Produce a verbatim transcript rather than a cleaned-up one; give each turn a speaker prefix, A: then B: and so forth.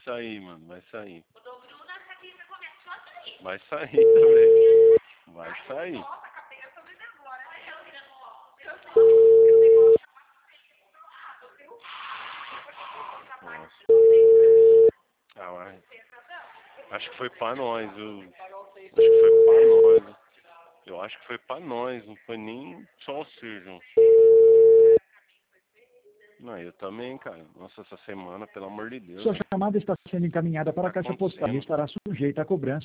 A: sair, mano, vai sair. Vai sair também. Vai sair. Nossa. Ah, vai. Acho que foi pra nós, eu... Acho que foi pra nós. Eu acho que foi pra nós, não foi nem só o Sérgio. Não, eu também, cara. Nossa, essa semana, pelo amor de Deus.
B: Sua chamada está sendo encaminhada para a
A: Tá
B: caixa postal e
A: acontecendo?
B: estará sujeita a cobrança.